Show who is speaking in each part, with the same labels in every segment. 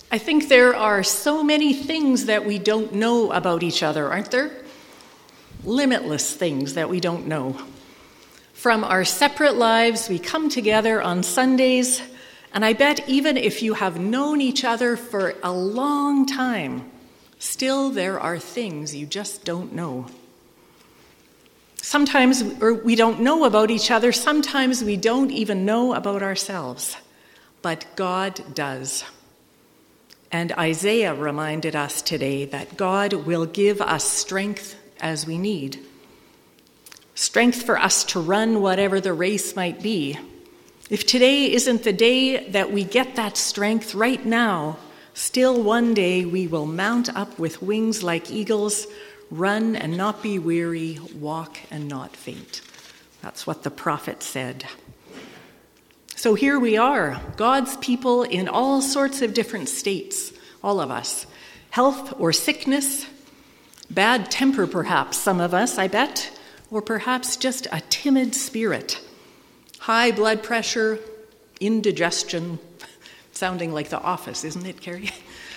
Speaker 1: I think there are so many things that we don't know about each other, aren't there? Limitless things that we don't know. From our separate lives, we come together on Sundays, and I bet even if you have known each other for a long time, still there are things you just don't know. Sometimes we don't know about each other, sometimes we don't even know about ourselves, but God does. And Isaiah reminded us today that God will give us strength as we need. Strength for us to run whatever the race might be. If today isn't the day that we get that strength right now, still one day we will mount up with wings like eagles, run and not be weary, walk and not faint. That's what the prophet said. So here we are, God's people in all sorts of different states, all of us. Health or sickness, bad temper perhaps, some of us, I bet, or perhaps just a timid spirit. High blood pressure, indigestion, sounding like The Office, isn't it, Carrie?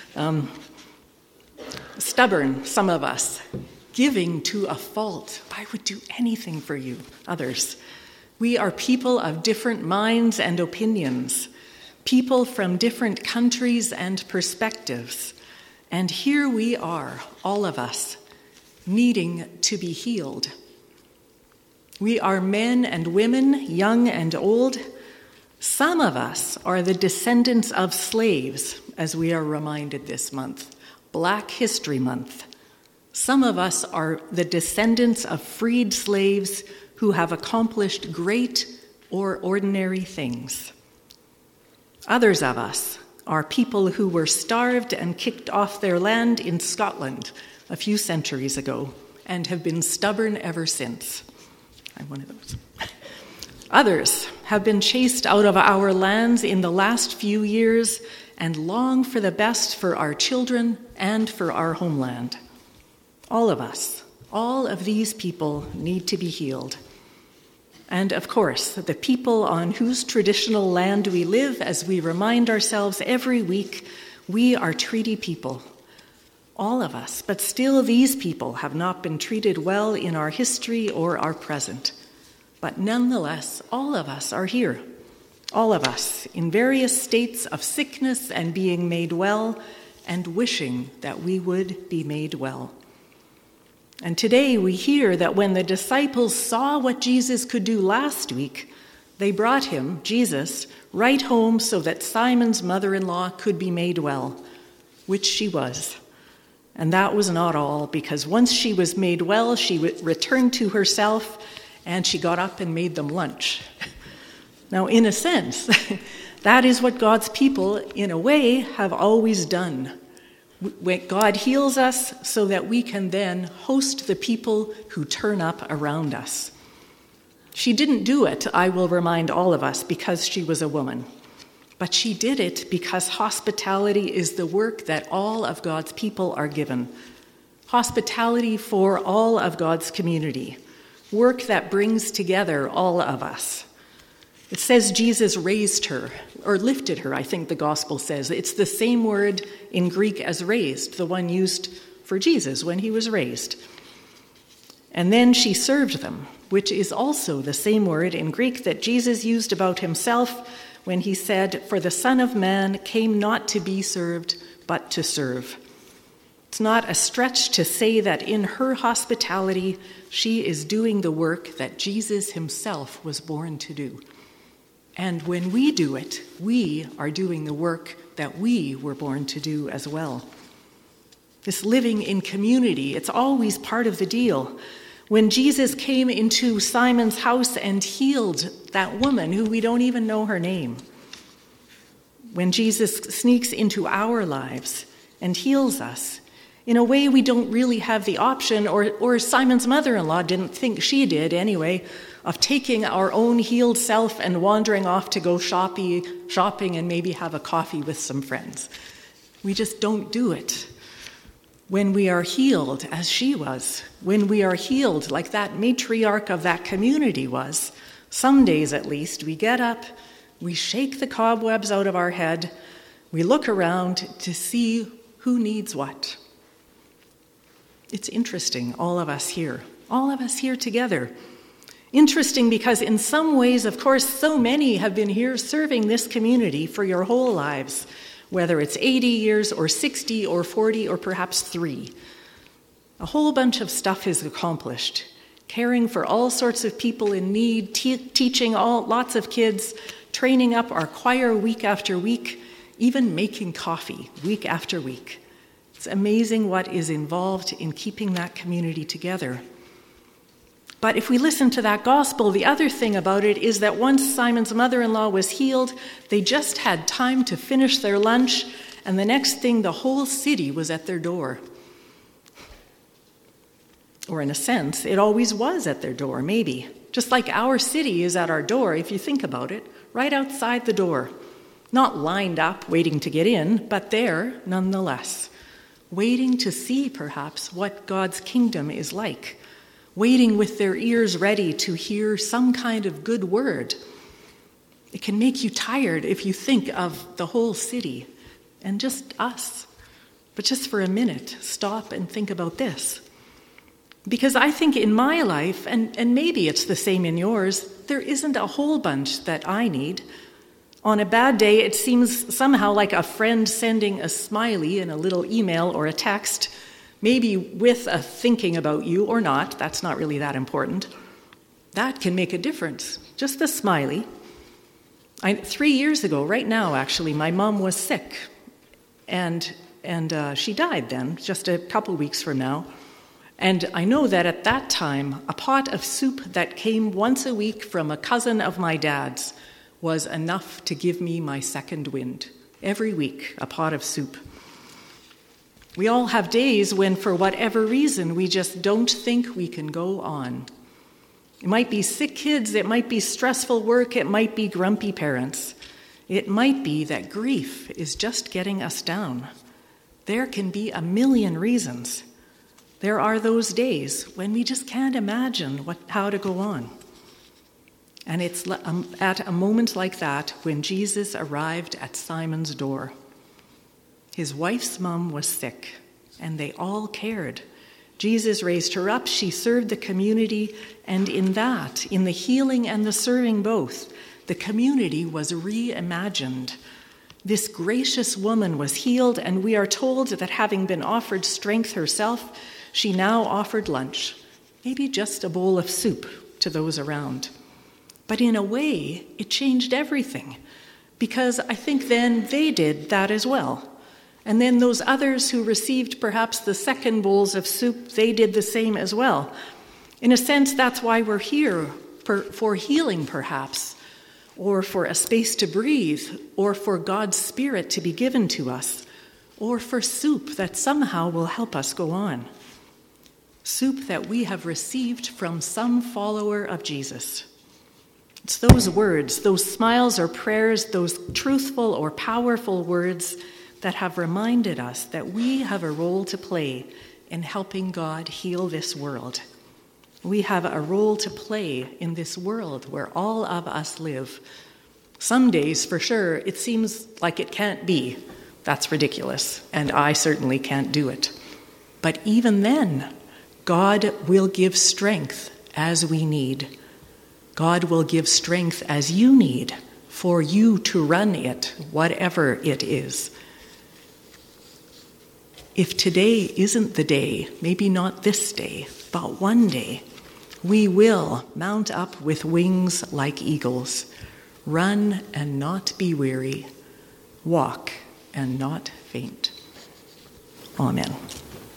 Speaker 1: Stubborn, some of us, giving to a fault. I would do anything for you, others. We are people of different minds and opinions, people from different countries and perspectives. And here we are, all of us, needing to be healed. We are men and women, young and old. Some of us are the descendants of slaves, as we are reminded this month, Black History Month. Some of us are the descendants of freed slaves who have accomplished great or ordinary things. Others of us are people who were starved and kicked off their land in Scotland a few centuries ago and have been stubborn ever since. I'm one of those. Others have been chased out of our lands in the last few years and long for the best for our children and for our homeland. All of us, all of these people need to be healed. And of course, the people on whose traditional land we live, as we remind ourselves every week, we are treaty people. All of us, but still these people have not been treated well in our history or our present. But nonetheless, all of us are here. All of us in various states of sickness and being made well and wishing that we would be made well. And today we hear that when the disciples saw what Jesus could do last week, they brought him, Jesus, right home so that Simon's mother-in-law could be made well, which she was. And that was not all, because once she was made well, she returned to herself and she got up and made them lunch. Now, in a sense, that is what God's people, in a way, have always done. God heals us so that we can then host the people who turn up around us. She didn't do it, I will remind all of us, because she was a woman. But she did it because hospitality is the work that all of God's people are given. Hospitality for all of God's community. Work that brings together all of us. It says Jesus raised her, or lifted her, I think the gospel says. It's the same word in Greek as raised, the one used for Jesus when he was raised. And then she served them, which is also the same word in Greek that Jesus used about himself when he said, "For the Son of Man came not to be served, but to serve." It's not a stretch to say that in her hospitality, she is doing the work that Jesus himself was born to do. And when we do it, we are doing the work that we were born to do as well. This living in community, it's always part of the deal. When Jesus came into Simon's house and healed that woman who we don't even know her name, when Jesus sneaks into our lives and heals us, in a way we don't really have the option, or Simon's mother-in-law didn't think she did anyway, of taking our own healed self and wandering off to go shopping and maybe have a coffee with some friends. We just don't do it. When we are healed, as she was, when we are healed like that matriarch of that community was, some days at least, we get up, we shake the cobwebs out of our head, We look around to see who needs what. It's interesting, all of us here together. Interesting because in some ways, of course, so many have been here serving this community for your whole lives, whether it's 80 years or 60 or 40 or perhaps 3. A whole bunch of stuff is accomplished, caring for all sorts of people in need, teaching lots of kids, training up our choir week after week, even making coffee week after week. It's amazing what is involved in keeping that community together. But if we listen to that gospel, the other thing about it is that once Simon's mother-in-law was healed, they just had time to finish their lunch, and the next thing, the whole city was at their door. Or in a sense, it always was at their door, maybe. Just like our city is at our door, if you think about it, right outside the door. Not lined up, waiting to get in, but there, nonetheless. Waiting to see, perhaps, what God's kingdom is like. Waiting with their ears ready to hear some kind of good word. It can make you tired if you think of the whole city and just us. But just for a minute, stop and think about this. Because I think in my life, and maybe it's the same in yours, there isn't a whole bunch that I need. On a bad day, it seems somehow like a friend sending a smiley in a little email or a text, maybe with a thinking about you or not. That's not really that important. That can make a difference. Just the smiley. 3 years ago, right now actually, my mom was sick. And she died then, just a couple weeks from now. And I know that at that time, a pot of soup that came once a week from a cousin of my dad's was enough to give me my second wind. Every week, a pot of soup. We all have days when, for whatever reason, we just don't think we can go on. It might be sick kids, it might be stressful work, it might be grumpy parents. It might be that grief is just getting us down. There can be a million reasons. There are those days when we just can't imagine how to go on. And it's at a moment like that when Jesus arrived at Simon's door. His wife's mom was sick, and they all cared. Jesus raised her up, she served the community, and in the healing and the serving both, the community was reimagined. This gracious woman was healed, and we are told that having been offered strength herself, she now offered lunch, maybe just a bowl of soup to those around. But in a way, it changed everything, because I think then they did that as well. And then those others who received perhaps the second bowls of soup, they did the same as well. In a sense, that's why we're here, for healing perhaps, or for a space to breathe, or for God's Spirit to be given to us, or for soup that somehow will help us go on. Soup that we have received from some follower of Jesus. It's those words, those smiles or prayers, those truthful or powerful words that have reminded us that we have a role to play in helping God heal this world. We have a role to play in this world where all of us live. Some days, for sure, it seems like it can't be. That's ridiculous, and I certainly can't do it. But even then, God will give strength as we need. God will give strength as you need for you to run it, whatever it is. If today isn't the day, maybe not this day, but one day, we will mount up with wings like eagles, run and not be weary, walk and not faint. Amen.